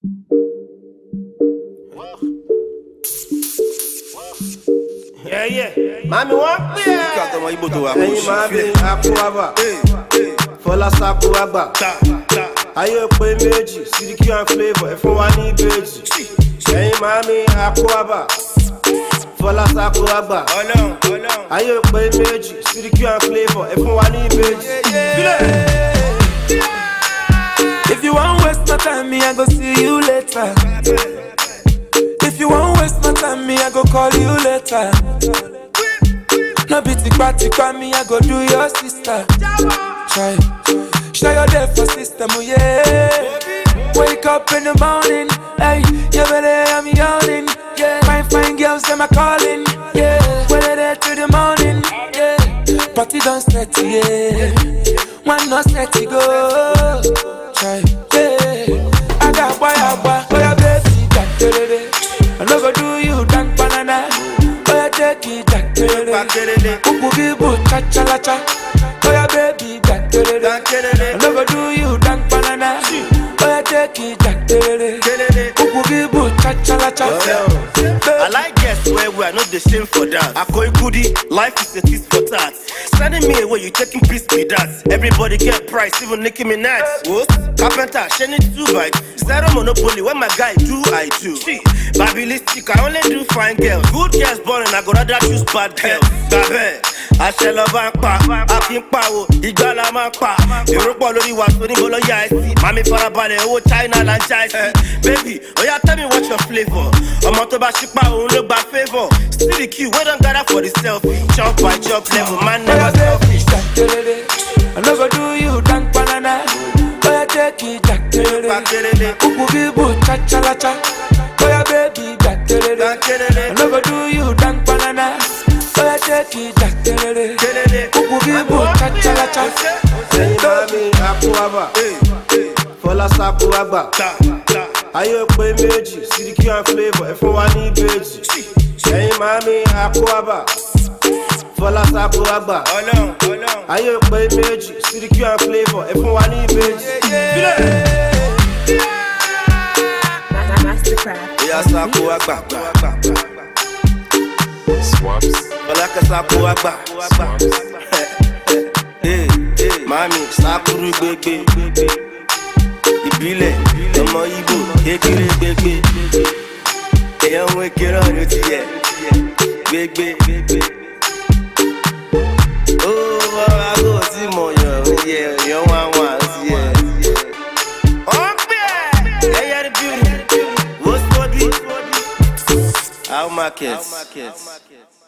Mami wọ́n pè é. Ẹyin mami Akuaba. Fọlá Sako Agba. Ayé pé méjì, Sidiki and Flavour, ẹ fún wa ní ìbejì. Ẹyin mami Akuaba. Fọlá Sako Agba. Ayé pé méjì, Sidiki and Flavour, ẹ fún wa ní ìbejì. If you won't waste my time, me I go see you later. If you won't waste my time, me I go call you later. No be tikpa, me I go do your sister. Try, show your day for system, oh yeah. Wake up in the morning, hey, you better I'm yawning, yeah. Fine girls, them a calling, yeah. Well there to the morning, yeah. Party don't start, yeah. One not start to go. Try, yeah. I got boy, oh baby, that I no go do you dank banana. Oh yeah, take it, that Ubu cha-cha-la-cha. Oh yeah, baby, that I no go do you dank banana. Oh yeah, take it, that Ubu cha-cha-la-cha. I like guests where we are not the same for that. I call you goodie, life is a tease for that. Sending me away, you taking piece with that. Everybody get price, even Nicki Minaj. What? Carpenter, shining 2 bites. Zero monopoly, when my guy do, I do. Babilistic, I only do fine girls. Good girls born and I go rather choose bad girls. Babe, I shall love and pa. I think power, Igala man pa. Europe already was when you ya see. Mami farabale, oh China and China. Baby, oh yeah, tell me what's your flavor. I'm on to Bashipa, who look by favor. Still the queue, we don't gather for the selfie. Chop by chop level, man never selfish. I never do you dank banana. Oh yeah, take it, Ubu cha-cha-la-cha. Oh yeah, baby, I never do you dank banana. Oh yeah, take it, Ubu cha-cha-la-cha. Ẹyin mami Akuaba. Fọlá Sako Agba. Ayé pé méjì, Sidiki and Flavour, ẹ fún wa ní ìbejì. Ẹyin mami Akuaba. Fọlá Sako Agba. Ayé pé méjì, Sidiki and Flavour, ẹ fún wa ní ìbejì. Mastercraft. Oya Sako Agba. Swaps. Fọlá Sako Agba. Mami Sakuru gbegbe. Ìbílẹ̀ ọmọ Igbo kékeré gbegbe. Èèyàn ń wékè náà ló ti yẹ gbegbe. Ó bọ́ra kó o ti mọ̀ yàn ó yẹ èèyàn wá ó ti yẹ. Ọ̀pẹ̀ ẹ̀yẹ ni beauty. What's body? How markets?